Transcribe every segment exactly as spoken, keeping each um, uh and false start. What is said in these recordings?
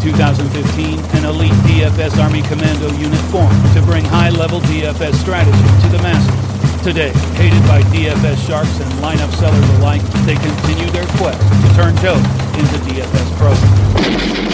two thousand fifteen, an elite D F S Army Commando unit formed to bring high-level D F S strategy to the masses. Today, hated by D F S sharks and lineup sellers alike, they continue their quest to turn Joe into D F S pros.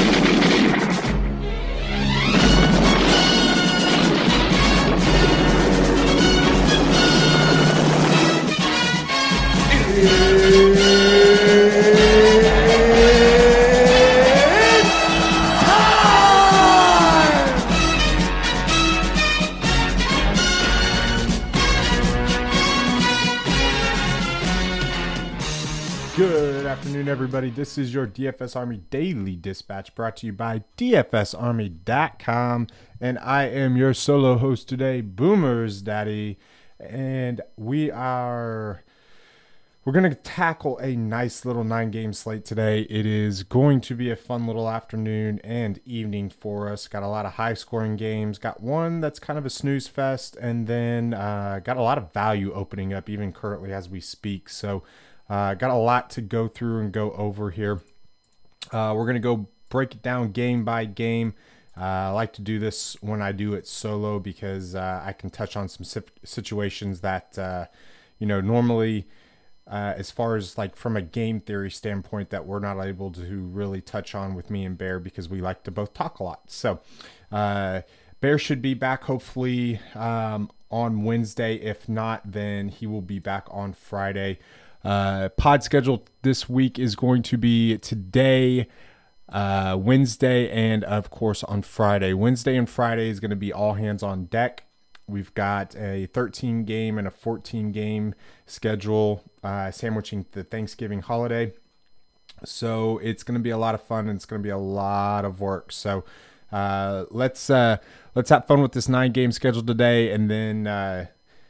Good afternoon, everybody. This is your D F S Army Daily Dispatch brought to you by D F S Army dot com. And I am your solo host today, Boomer's Daddy. And we are... We're going to tackle a nice little nine-game slate today. It is going to be a fun little afternoon and evening for us. Got a lot of high-scoring games. Got one that's kind of a snooze fest. And then uh, got a lot of value opening up even currently as we speak. So... Uh, got a lot to go through and go over here. Uh, we're going to go break it down game by game. Uh, I like to do this when I do it solo because uh, I can touch on some situations that, uh, you know, normally uh, as far as like from a game theory standpoint that we're not able to really touch on with me and Bear because we like to both talk a lot. So uh, Bear should be back hopefully um, on Wednesday. If not, then he will be back on Friday. Uh, pod schedule this week is going to be today, uh, Wednesday, and of course on Friday. Wednesday and Friday is going to be all hands on deck. We've got a thirteen game and a fourteen game schedule, uh, sandwiching the Thanksgiving holiday. So it's going to be a lot of fun and it's going to be a lot of work. So, uh, let's, uh, let's have fun with this nine game schedule today. And then, uh,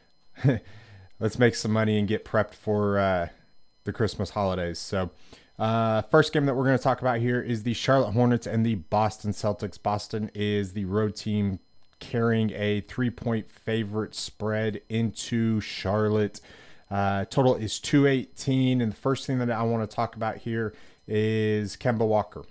let's make some money and get prepped for uh, the Christmas holidays. So uh, first game that we're going to talk about here is the Charlotte Hornets and the Boston Celtics. Boston is the road team carrying a three-point favorite spread into Charlotte. Uh, total is two eighteen. And the first thing that I want to talk about here is Kemba Walker.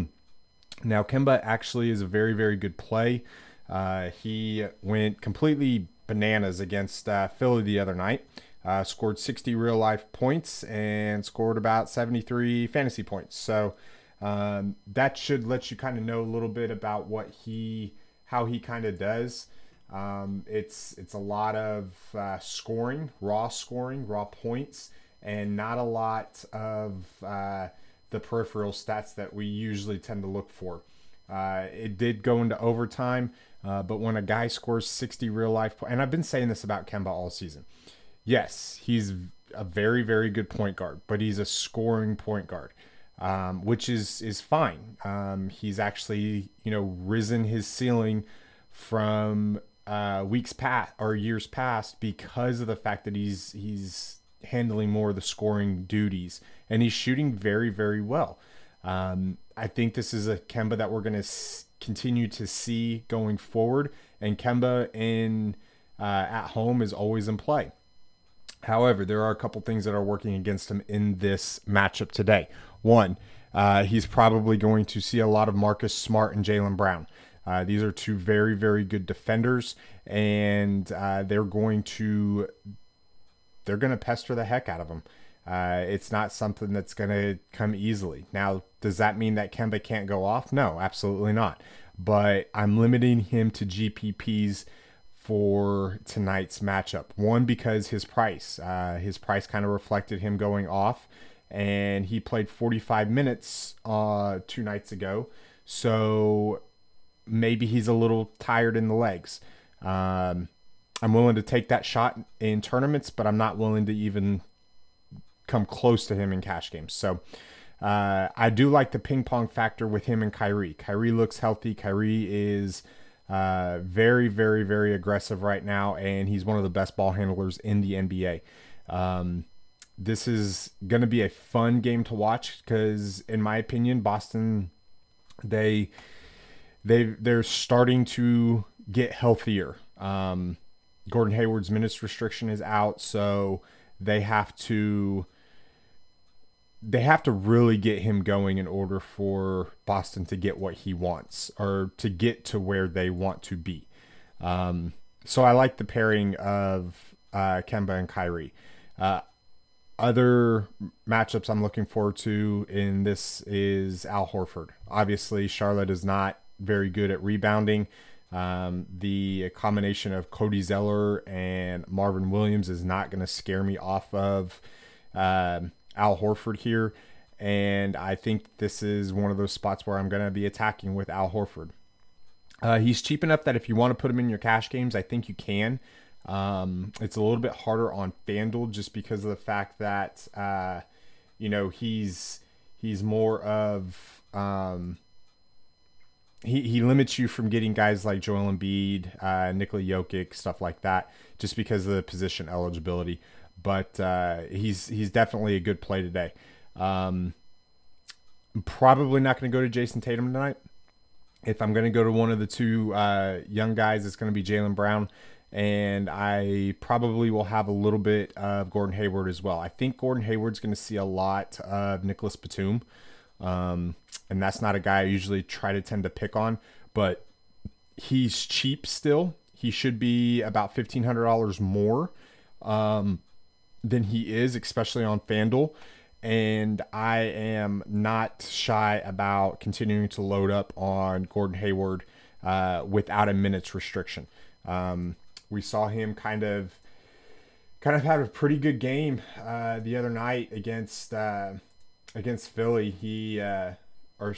Now, Kemba actually is a very, very good play. Uh, he went completely bananas against uh, Philly the other night. Uh, scored sixty real life points and scored about seventy-three fantasy points. So um, that should let you kind of know a little bit about what he, how he kind of does. Um, it's it's a lot of uh, scoring, raw scoring, raw points, and not a lot of uh, the peripheral stats that we usually tend to look for. Uh, it did go into overtime. Uh, but when a guy scores sixty real life points, and I've been saying this about Kemba all season. Yes, he's a very, very good point guard, but he's a scoring point guard, um, which is is fine. Um, he's actually, you know, risen his ceiling from uh, weeks past or years past because of the fact that he's he's handling more of the scoring duties, and he's shooting very, very well. Um, I think this is a Kemba that we're going to s- continue to see going forward, and Kemba in uh, at home is always in play. However, there are a couple things that are working against him in this matchup today. One, uh, he's probably going to see a lot of Marcus Smart and Jaylen Brown. Uh, these are two very, very good defenders, and uh, they're going to they're going to pester the heck out of him. Uh, it's not something that's going to come easily. Now, does that mean that Kemba can't go off? No, absolutely not. But I'm limiting him to G P Ps for tonight's matchup. One, because his price. Uh, his price kind of reflected him going off. And he played forty-five minutes uh, two nights ago. So maybe he's a little tired in the legs. Um, I'm willing to take that shot in tournaments, but I'm not willing to even come close to him in cash games. So uh, I do like the ping pong factor with him and Kyrie. Kyrie looks healthy. Kyrie is uh, very, very, very aggressive right now, and he's one of the best ball handlers in the N B A. Um, this is going to be a fun game to watch because, in my opinion, Boston, they they they're starting to get healthier. Um, Gordon Hayward's minutes restriction is out, so they have to they have to really get him going in order for Boston to get what he wants or to get to where they want to be. Um, so I like the pairing of uh, Kemba and Kyrie. Uh, other matchups I'm looking forward to in this is Al Horford. Obviously, Charlotte is not very good at rebounding. Um, the combination of Cody Zeller and Marvin Williams is not going to scare me off of uh, Al Horford here. And I think this is one of those spots where I'm going to be attacking with Al Horford. Uh, he's cheap enough that if you want to put him in your cash games, I think you can. Um, it's a little bit harder on FanDuel just because of the fact that, uh, you know, he's, he's more of, um, he, he limits you from getting guys like Joel Embiid, uh, Nikola Jokic, stuff like that, just because of the position eligibility. But, uh, he's, he's definitely a good play today. Um, I'm probably not going to go to Jason Tatum tonight. If I'm going to go to one of the two, uh, young guys, it's going to be Jaylen Brown. And I probably will have a little bit of Gordon Hayward as well. I think Gordon Hayward's going to see a lot of Nicholas Batum. Um, and that's not a guy I usually try to tend to pick on. But he's cheap still. He should be about fifteen hundred dollars more um, than he is, especially on FanDuel. And I am not shy about continuing to load up on Gordon Hayward uh, without a minutes restriction. Um, we saw him kind of kind of have a pretty good game uh, the other night against uh, against Philly. He uh, or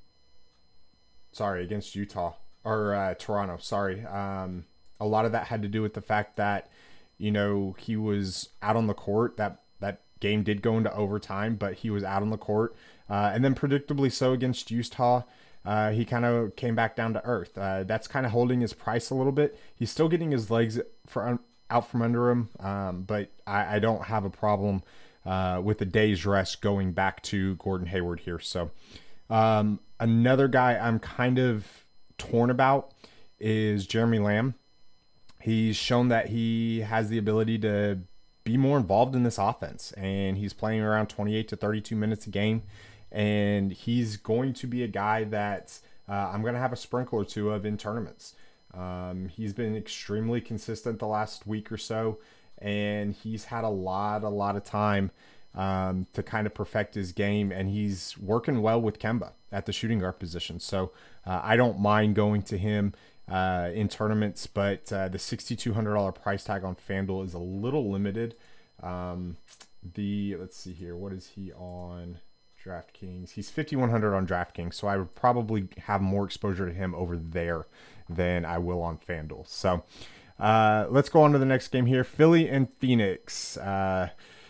sorry, against Utah or uh, Toronto. Sorry, um, a lot of that had to do with the fact that you know he was out on the court. That that game did go into overtime, but he was out on the court, uh, and then predictably so against Utah. Uh, he kind of came back down to earth. Uh, that's kind of holding his price a little bit. He's still getting his legs for, um, out from under him, um, but I, I don't have a problem uh, with the day's rest going back to Gordon Hayward here. So um, another guy I'm kind of torn about is Jeremy Lamb. He's shown that he has the ability to be more involved in this offense, and he's playing around twenty-eight to thirty-two minutes a game. And he's going to be a guy that uh, I'm going to have a sprinkle or two of in tournaments. Um, he's been extremely consistent the last week or so, and he's had a lot, a lot of time um, to kind of perfect his game, and he's working well with Kemba at the shooting guard position. So uh, I don't mind going to him uh, in tournaments, but uh, the six thousand two hundred dollars price tag on FanDuel is a little limited. Um, the let's see here, what is he on DraftKings? He's fifty-one hundred on DraftKings, so I would probably have more exposure to him over there than I will on FanDuel. So uh, let's go on to the next game here. Philly and Phoenix. Uh,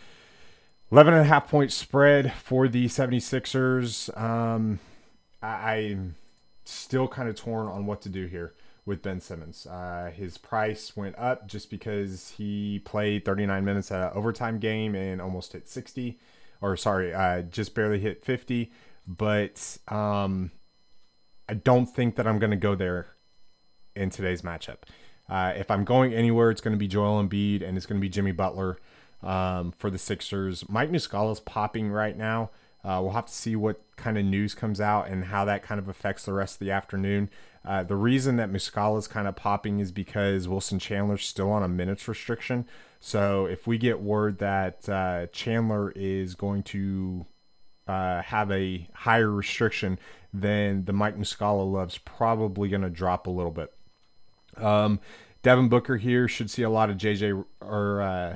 eleven and a half point spread for the seventy-sixers. Um, I, I'm still kind of torn on what to do here with Ben Simmons. Uh, his price went up just because he played thirty-nine minutes at an overtime game and almost hit sixty. Or sorry, uh, just barely hit fifty. But um, I don't think that I'm going to go there in today's matchup. Uh, if I'm going anywhere, it's going to be Joel Embiid and it's going to be Jimmy Butler um, for the Sixers. Mike Muscala's popping right now. Uh, we'll have to see what kind of news comes out and how that kind of affects the rest of the afternoon. Uh, the reason that Muscala's kind of popping is because Wilson Chandler's still on a minutes restriction. So if we get word that uh, Chandler is going to uh, have a higher restriction, then the Mike Muscala love's probably going to drop a little bit. Um, Devin Booker here should see a lot of J J or uh,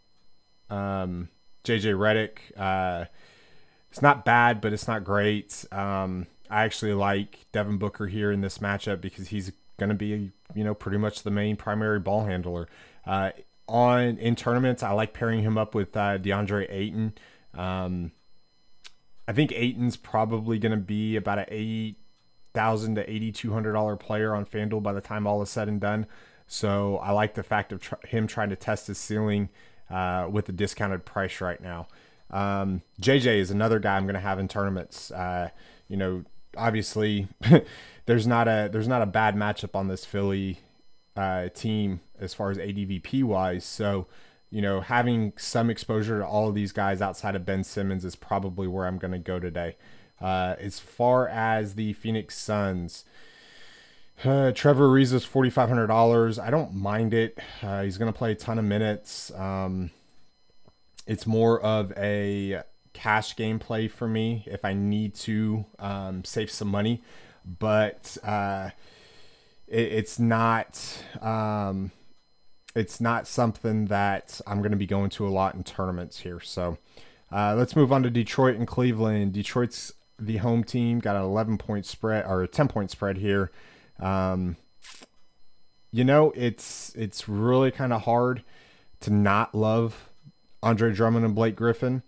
um, J J Redick. Uh, it's not bad, but it's not great. Um, I actually like Devin Booker here in this matchup because he's going to be, you know, pretty much the main primary ball handler. Uh, on in tournaments, I like pairing him up with uh, DeAndre Ayton. Um, I think Ayton's probably going to be about an eight thousand to eighty two hundred dollar player on FanDuel by the time all is said and done. So I like the fact of tr- him trying to test his ceiling uh, with a discounted price right now. Um, J J is another guy I'm going to have in tournaments. Uh, you know, obviously there's not a there's not a bad matchup on this Philly uh, team as far as A D V P wise. So you know, having some exposure to all of these guys outside of Ben Simmons is probably where I'm going to go today. Uh, as far as the Phoenix Suns, uh, Trevor Ariza is forty-five hundred dollars. I don't mind it. Uh, he's going to play a ton of minutes. Um, it's more of a cash gameplay for me if I need to um, save some money, but uh, it, it's not um, it's not something that I'm going to be going to a lot in tournaments here. So uh, let's move on to Detroit and Cleveland. Detroit's the home team, got an eleven point spread or a ten point spread here. Um, you know, it's it's really kind of hard to not love Andre Drummond and Blake Griffin.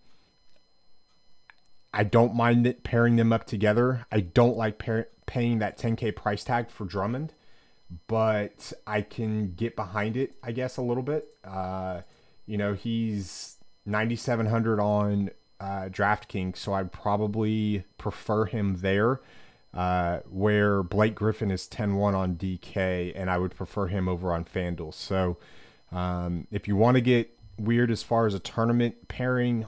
I don't mind it pairing them up together. I don't like pair, paying that ten K price tag for Drummond, but I can get behind it, I guess, a little bit. Uh, you know, he's ninety-seven hundred on uh, DraftKings, so I'd probably prefer him there, uh, where Blake Griffin is ten one on D K, and I would prefer him over on FanDuel. So um, if you want to get weird as far as a tournament pairing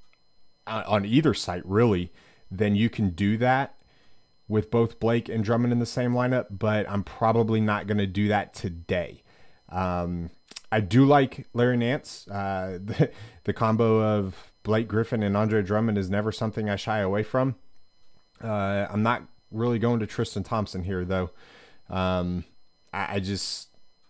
on either site, really, then you can do that with both Blake and Drummond in the same lineup, but I'm probably not going to do that today. Um, I do like Larry Nance. Uh, the, the combo of Blake Griffin and Andre Drummond is never something I shy away from. Uh, I'm not really going to Tristan Thompson here, though. Um, I, I just...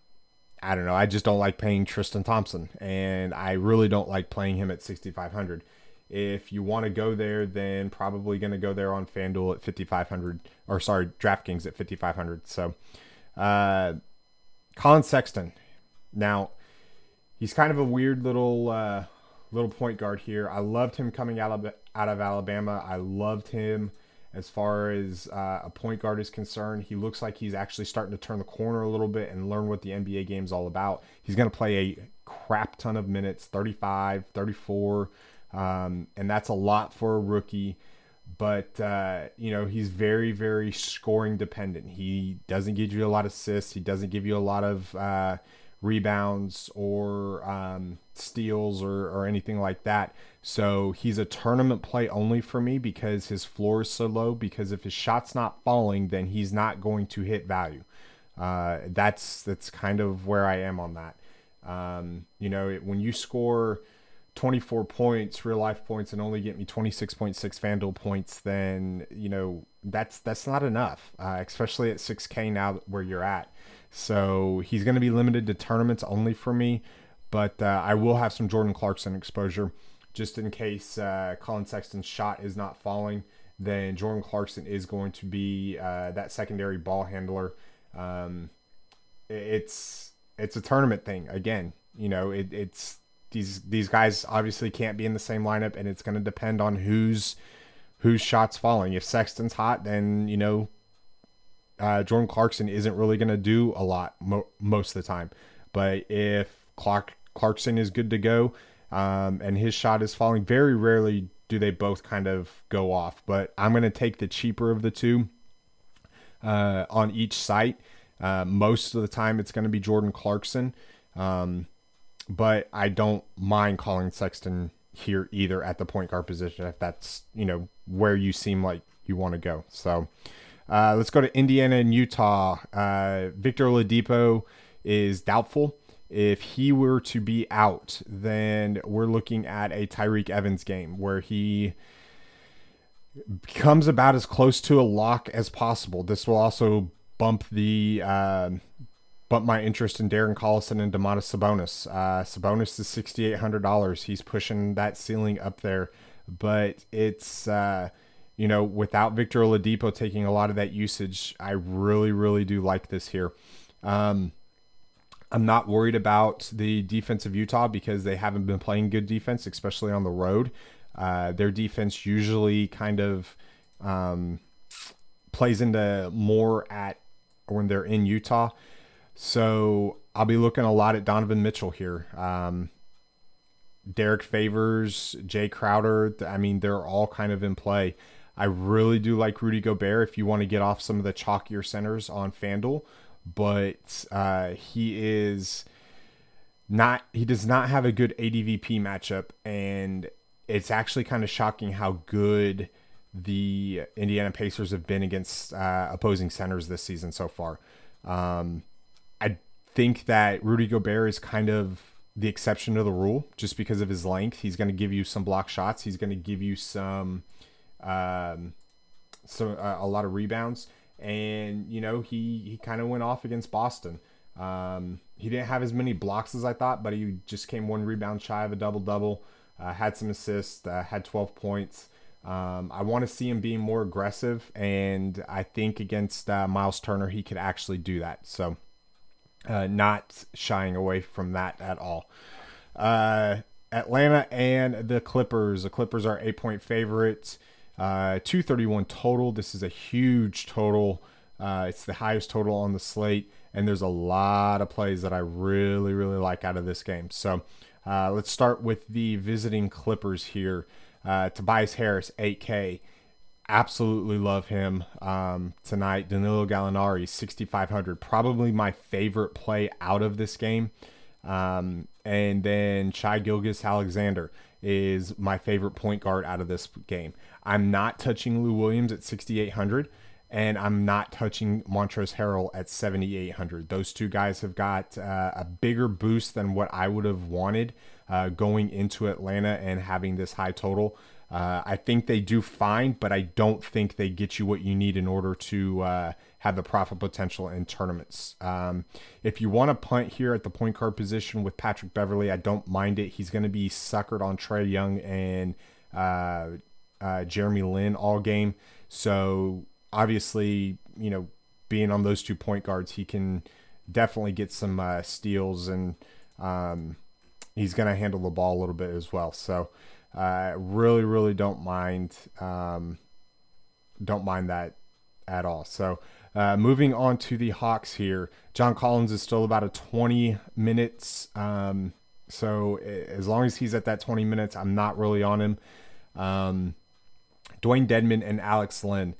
I don't know. I just don't like paying Tristan Thompson, and I really don't like playing him at sixty-five hundred. If you want to go there, then probably going to go there on FanDuel at fifty-five hundred, or sorry, DraftKings at fifty-five hundred. So, uh, Colin Sexton. Now, he's kind of a weird little uh, little point guard here. I loved him coming out of out of Alabama. I loved him as far as uh, a point guard is concerned. He looks like he's actually starting to turn the corner a little bit and learn what the N B A game is all about. He's going to play a crap ton of minutes, thirty-five, thirty-four. Um, and that's a lot for a rookie, but, uh, you know, he's very, very scoring dependent. He doesn't give you a lot of assists. He doesn't give you a lot of, uh, rebounds or, um, steals or, or anything like that. So he's a tournament play only for me because his floor is so low, because if his shot's not falling, then he's not going to hit value. Uh, that's, that's kind of where I am on that. Um, you know, it, when you score twenty-four points, real life points, and only get me twenty-six point six FanDuel points, then, you know, that's that's not enough, uh, especially at six K now where you're at. So he's going to be limited to tournaments only for me, but uh, I will have some Jordan Clarkson exposure just in case uh, Colin Sexton's shot is not falling. Then Jordan Clarkson is going to be uh, that secondary ball handler. Um, it's it's a tournament thing again. You know, it, it's These these guys obviously can't be in the same lineup, and it's going to depend on who's whose shot's falling. If Sexton's hot, then, you know, uh, Jordan Clarkson isn't really going to do a lot mo- most of the time. But if Clark Clarkson is good to go, um, and his shot is falling, very rarely do they both kind of go off. But I'm going to take the cheaper of the two uh, on each site. Uh, most of the time, it's going to be Jordan Clarkson. Um, But I don't mind Colin Sexton here either at the point guard position if that's, you know, where you seem like you want to go. So uh, let's go to Indiana and Utah. Uh, Victor Oladipo is doubtful. If he were to be out, then we're looking at a Tyreke Evans game where he comes about as close to a lock as possible. This will also bump the... Uh, But my interest in Darren Collison and Domantas Sabonis. Uh, Sabonis is six thousand eight hundred dollars. He's pushing that ceiling up there. But it's, uh, you know, without Victor Oladipo taking a lot of that usage, I really, really do like this here. Um, I'm not worried about the defense of Utah because they haven't been playing good defense, especially on the road. Uh, their defense usually kind of um, plays into more at when they're in Utah. So I'll be looking a lot at Donovan Mitchell here. Um, Derek Favors, Jay Crowder. I mean, they're all kind of in play. I really do like Rudy Gobert if you want to get off some of the chalkier centers on FanDuel. But uh, he is not he does not have a good A D V P matchup, and it's actually kind of shocking how good the Indiana Pacers have been against uh, opposing centers this season so far. Um, I think that Rudy Gobert is kind of the exception to the rule just because of his length. He's going to give you some block shots. He's going to give you some, um, so uh, a lot of rebounds. And, you know, he, he kind of went off against Boston. Um, he didn't have as many blocks as I thought, but he just came one rebound shy of a double-double, uh, had some assists, uh, had twelve points. Um, I want to see him being more aggressive, and I think against uh, Miles Turner, he could actually do that. So uh, not shying away from that at all. Uh, Atlanta and the Clippers. The Clippers are eight-point favorites, uh, two thirty-one total. This is a huge total. Uh, it's the highest total on the slate, and there's a lot of plays that I really, really like out of this game. So uh, let's start with the visiting Clippers here. Uh, Tobias Harris, eight K. Absolutely love him um, tonight. Danilo Gallinari, sixty-five hundred. Probably my favorite play out of this game. Um, and then Shai Gilgeous-Alexander is my favorite point guard out of this game. I'm not touching Lou Williams at sixty-eight hundred, and I'm not touching Montrezl Harrell at seventy-eight hundred. Those two guys have got uh, a bigger boost than what I would have wanted uh, going into Atlanta and having this high total. Uh, I think they do fine, but I don't think they get you what you need in order to uh, have the profit potential in tournaments. Um, if you want to punt here at the point guard position with Patrick Beverley, I don't mind it. He's going to be suckered on Trae Young and uh, uh, Jeremy Lin all game. So obviously, you know, being on those two point guards, he can definitely get some uh, steals, and um, he's going to handle the ball a little bit as well. So I uh, really, really don't mind, um, don't mind that at all. So uh, moving on to the Hawks here, John Collins is still about a twenty minutes. Um, so as long as he's at that twenty minutes, I'm not really on him. Um, Dwayne Dedmon and Alex Len.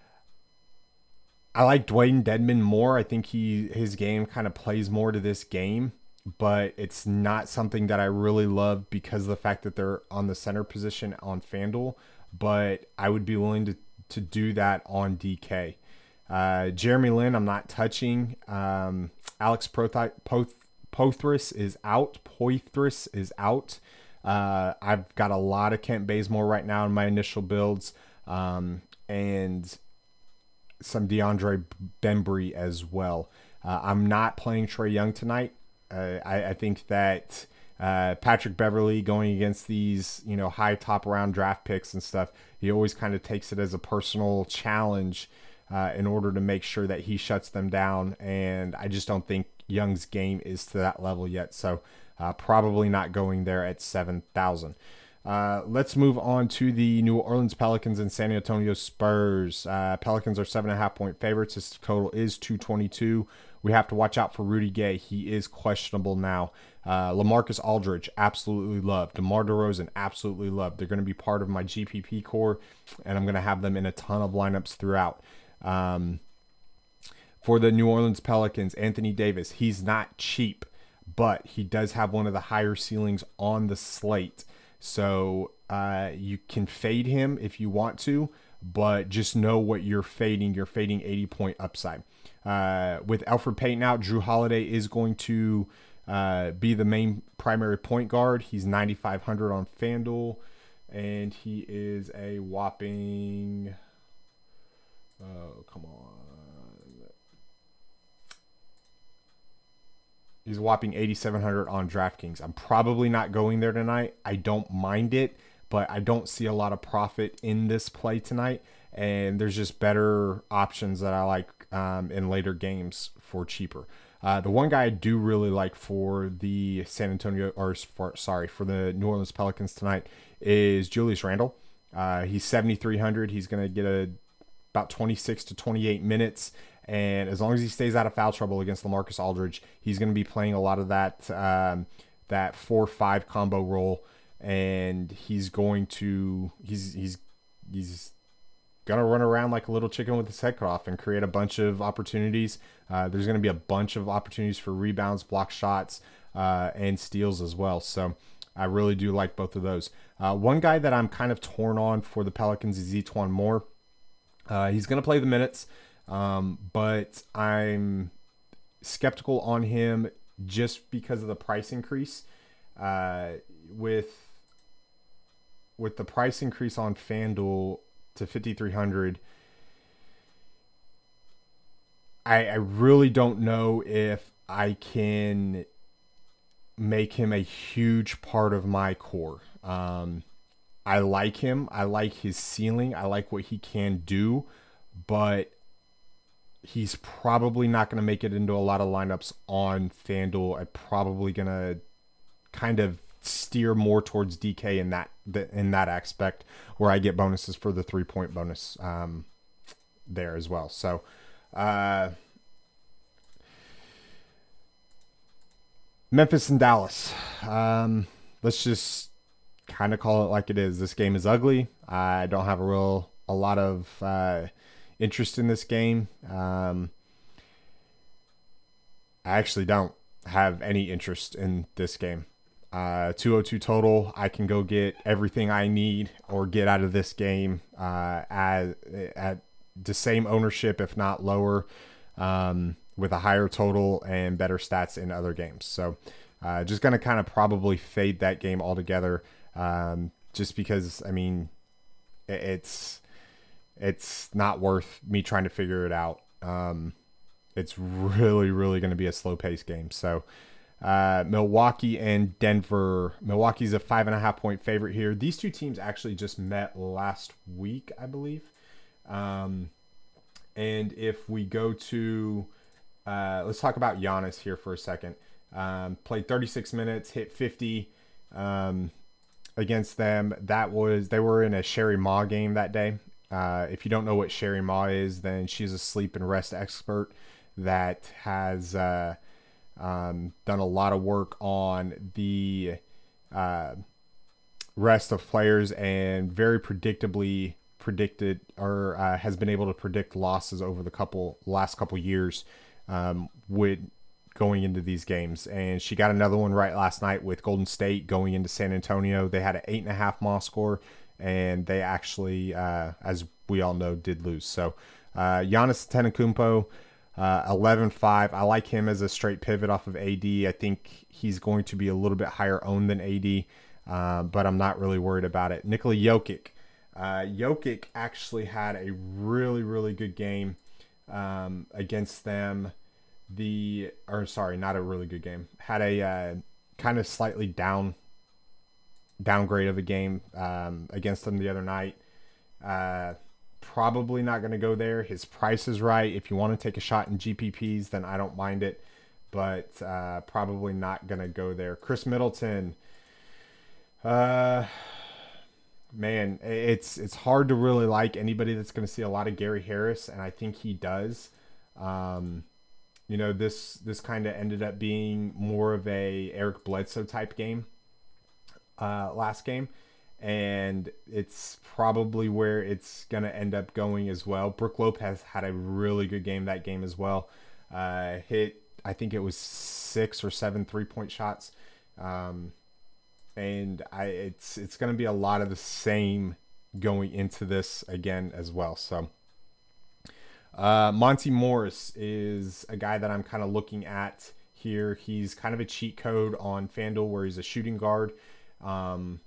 I like Dwayne Dedmon more. I think he his game kind of plays more to this game, but it's not something that I really love because of the fact that they're on the center position on FanDuel, but I would be willing to, to do that on D K. Uh, Jeremy Lin, I'm not touching. Um, Alex Prothi- Poth- Pothris is out. Poithris is out. Uh, I've got a lot of Kent Bazemore right now in my initial builds, um, and some DeAndre Bembry as well. Uh, I'm not playing Trae Young tonight. Uh, I, I think that uh, Patrick Beverley going against these, you know, high top round draft picks and stuff, he always kind of takes it as a personal challenge uh, in order to make sure that he shuts them down. And I just don't think Young's game is to that level yet. So uh, probably not going there at seven thousand. Uh, let's move on to the New Orleans Pelicans and San Antonio Spurs. Uh, Pelicans are seven and a half point favorites. This total is two twenty-two. We have to watch out for Rudy Gay. He is questionable now. Uh, LaMarcus Aldridge, absolutely loved. DeMar DeRozan, absolutely loved. They're going to be part of my G P P core, and I'm going to have them in a ton of lineups throughout. Um, for the New Orleans Pelicans, Anthony Davis, he's not cheap, but he does have one of the higher ceilings on the slate. So uh, you can fade him if you want to, but just know what you're fading. You're fading eighty point upside. Uh, with Elfrid Payton out, Drew Holiday is going to uh, be the main primary point guard. He's ninety-five hundred on FanDuel, and he is a whopping, oh, come on. He's a whopping eighty-seven hundred on DraftKings. I'm probably not going there tonight. I don't mind it, but I don't see a lot of profit in this play tonight. And there's just better options that I like um, in later games for cheaper. Uh, the one guy I do really like for the San Antonio, or for, sorry, for the New Orleans Pelicans tonight is Julius Randle. Uh, he's seventy-three hundred. He's going to get a, about twenty-six to twenty-eight minutes. And as long as he stays out of foul trouble against LaMarcus Aldridge, he's going to be playing a lot of that um, that four five combo role, and he's going to he's he's he's going to run around like a little chicken with his head cut off and create a bunch of opportunities. Uh, there's going to be a bunch of opportunities for rebounds, block shots, uh, and steals as well. So I really do like both of those. Uh, one guy that I'm kind of torn on for the Pelicans is E'Twaun Moore. Uh, he's going to play the minutes, um, but I'm skeptical on him just because of the price increase. Uh, with with the price increase on FanDuel to fifty-three hundred, I, I really don't know if I can make him a huge part of my core. Um, I like him. I like his ceiling. I like what he can do, but he's probably not going to make it into a lot of lineups on FanDuel. I'm probably going to kind of steer more towards D K in that in that aspect, where I get bonuses for the three point bonus um, there as well. So, uh, Memphis and Dallas. Um, let's just kind of call it like it is. This game is ugly. I don't have a real a lot of uh, interest in this game. Um, I actually don't have any interest in this game. Uh, two oh two total. I can go get everything I need or get out of this game uh, at, at the same ownership, if not lower, um, with a higher total and better stats in other games. So uh, just going to kind of probably fade that game altogether, um, just because, I mean, it's it's not worth me trying to figure it out. Um, it's really, really going to be a slow-paced game. So Uh, Milwaukee and Denver. Milwaukee's a five and a half point favorite here. These two teams actually just met last week, I believe. Um, and if we go to, uh, let's talk about Giannis here for a second. Um, played thirty-six minutes, hit fifty um, against them. That was, they were in a Sherry Ma game that day. Uh, if you don't know what Sherry Ma is, then she's a sleep and rest expert that has, uh, Um, done a lot of work on the uh, rest of players and very predictably predicted or uh, has been able to predict losses over the couple last couple years um, with going into these games. And she got another one right last night with Golden State going into San Antonio. They had an eight and a half M A score, and they actually, uh, as we all know, did lose. So uh, Giannis Antetokounmpo, Uh, eleven five. I like him as a straight pivot off of A D. I think he's going to be a little bit higher owned than A D, uh, but I'm not really worried about it. Nikola Jokic. Uh, Jokic actually had a really, really good game um, against them. The or sorry, not a really good game. Had a uh, kind of slightly down downgrade of a game um, against them the other night. Uh, Probably not going to go there. His price is right. If you want to take a shot in G P Ps, then I don't mind it, but uh, probably not going to go there. Chris Middleton, uh, man, it's it's hard to really like anybody that's going to see a lot of Gary Harris, and I think he does. Um, you know, this this kind of ended up being more of a Eric Bledsoe type game uh, last game. And it's probably where it's going to end up going as well. Brook Lopez had a really good game that game as well. Uh, hit, I think it was six or seven three-point shots. Um, and I it's it's going to be a lot of the same going into this again as well. So uh, Monty Morris is a guy that I'm kind of looking at here. He's kind of a cheat code on FanDuel where he's a shooting guard. Um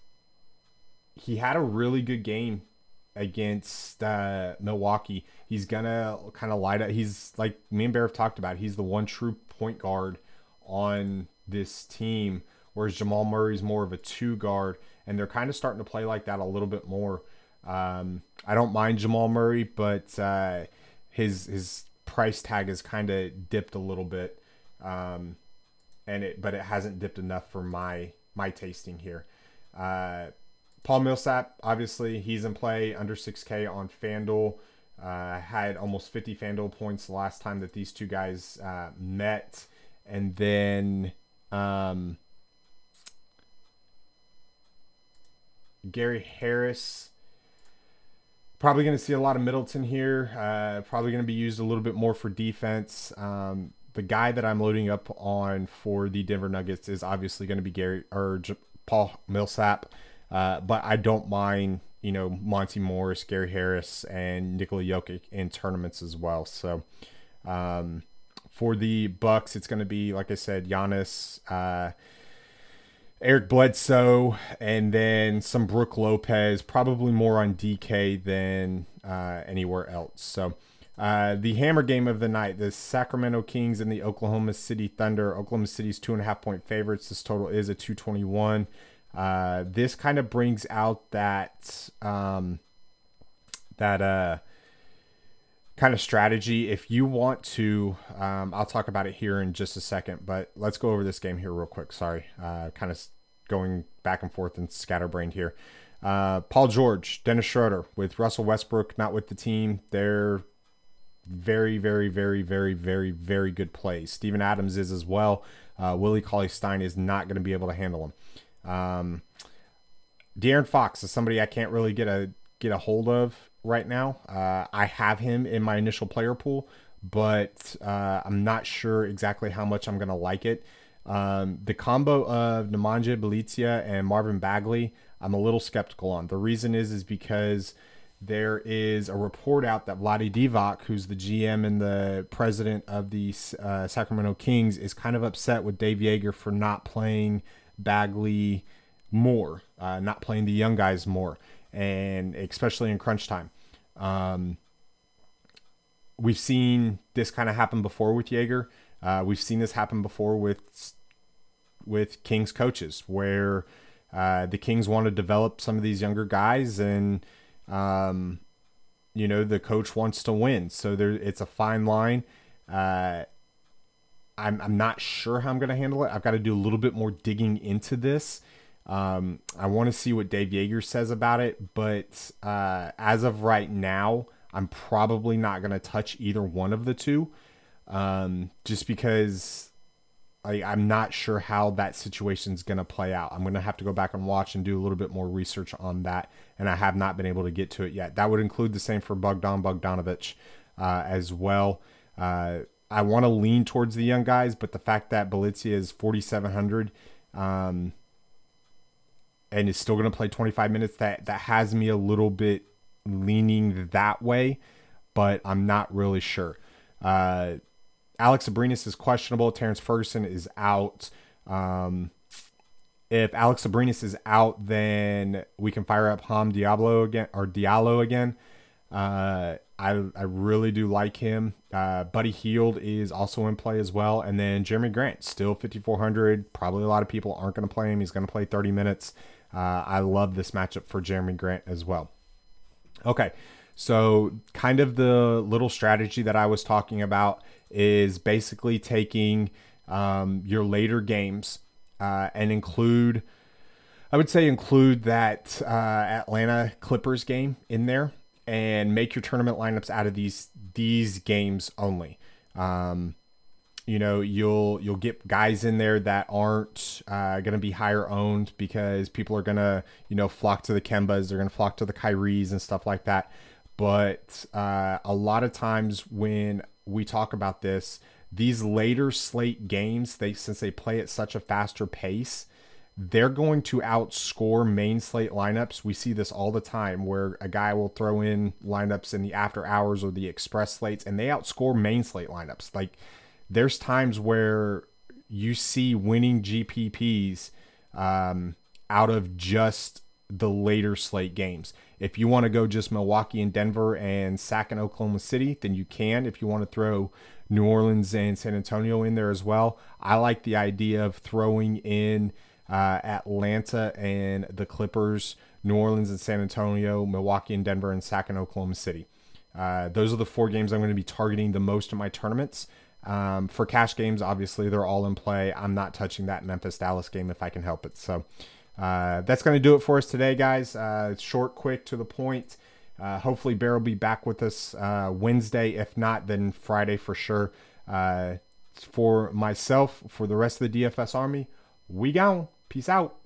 He had a really good game against uh, Milwaukee. He's going to kind of light up. He's like me and Bear have talked about. He's the one true point guard on this team, whereas Jamal Murray's more of a two guard, and they're kind of starting to play like that a little bit more. Um, I don't mind Jamal Murray, but uh, his his price tag has kind of dipped a little bit, um, and it but it hasn't dipped enough for my my tasting here. Uh, Paul Millsap, obviously, he's in play under six K on FanDuel. Uh, had almost fifty FanDuel points the last time that these two guys uh, met. And then um, Gary Harris, probably going to see a lot of Middleton here. Uh, probably going to be used a little bit more for defense. Um, the guy that I'm loading up on for the Denver Nuggets is obviously going to be Gary or J- Paul Millsap, uh, but I don't mind, you know, Monty Morris, Gary Harris, and Nikola Jokic in tournaments as well. So um, for the Bucks, it's going to be, like I said, Giannis, uh, Eric Bledsoe, and then some Brook Lopez, probably more on D K than uh, anywhere else. So uh, the hammer game of the night, the Sacramento Kings and the Oklahoma City Thunder. Oklahoma City's two and a half point favorites. This total is a two twenty-one. Uh, this kind of brings out that um, that uh, kind of strategy. If you want to, um, I'll talk about it here in just a second, but let's go over this game here real quick. Sorry, uh, kind of going back and forth and scatterbrained here. Uh, Paul George, Dennis Schroeder with Russell Westbrook not with the team. They're very, very, very, very, very, very good plays. Steven Adams is as well. Uh, Willie Cauley-Stein is not going to be able to handle him. Um, De'Aaron Fox is somebody I can't really get a get a hold of right now. Uh, I have him in my initial player pool, but uh, I'm not sure exactly how much I'm going to like it. Um, the combo of Nemanja Bjelica and Marvin Bagley, I'm a little skeptical on. The reason is is because there is a report out that Vlade Divac, who's the G M and the president of the uh, Sacramento Kings, is kind of upset with Dave Joerger for not playing Bagley more, uh, not playing the young guys more, and especially in crunch time. Um, we've seen this kind of happen before with Joerger. Uh, we've seen this happen before with with Kings coaches, where uh, the Kings want to develop some of these younger guys, and um, you know the coach wants to win. So there, it's a fine line. Uh, I'm I'm not sure how I'm going to handle it. I've got to do a little bit more digging into this. Um, I want to see what Dave Joerger says about it, but uh, as of right now, I'm probably not going to touch either one of the two. Um, just because I, I'm not sure how that situation is going to play out. I'm going to have to go back and watch and do a little bit more research on that, and I have not been able to get to it yet. That would include the same for Bogdan Bogdanovic uh, as well. Uh, I want to lean towards the young guys, but the fact that Bjelica is forty-seven hundred um, and is still going to play twenty-five minutes, that, that has me a little bit leaning that way, but I'm not really sure. Uh, Alex Abrines is questionable. Terrence Ferguson is out. Um, if Alex Abrines is out, then we can fire up Ham Diablo again or Diallo again. Uh, I I really do like him. Uh, Buddy Hield is also in play as well, and then Jeremy Grant still fifty-four hundred. Probably a lot of people aren't going to play him. He's going to play thirty minutes. Uh, I love this matchup for Jeremy Grant as well. Okay, so kind of the little strategy that I was talking about is basically taking um, your later games uh, and include, I would say include that uh, Atlanta Clippers game in there and make your tournament lineups out of these these games only. Um, you know, you'll you'll get guys in there that aren't uh, going to be higher owned because people are going to, you know, flock to the Kembas, they're going to flock to the Kyries and stuff like that. But uh, a lot of times when we talk about this, these later slate games, they since they play at such a faster pace, they're going to outscore main slate lineups. We see this all the time where a guy will throw in lineups in the after hours or the express slates, and they outscore main slate lineups. Like, there's times where you see winning G P Ps um, out of just the later slate games. If you want to go just Milwaukee and Denver and Sac and Oklahoma City, then you can. If you want to throw New Orleans and San Antonio in there as well, I like the idea of throwing in uh, Atlanta and the Clippers, New Orleans and San Antonio, Milwaukee and Denver, and Sac and Oklahoma City. Uh, those are the four games I'm going to be targeting the most in my tournaments. Um, for cash games, obviously, they're all in play. I'm not touching that Memphis-Dallas game if I can help it. So uh, that's going to do it for us today, guys. Uh, it's short, quick, to the point. Uh, hopefully, Bear will be back with us uh, Wednesday. If not, then Friday for sure. Uh, for myself, for the rest of the D F S Army, we gone. Peace out.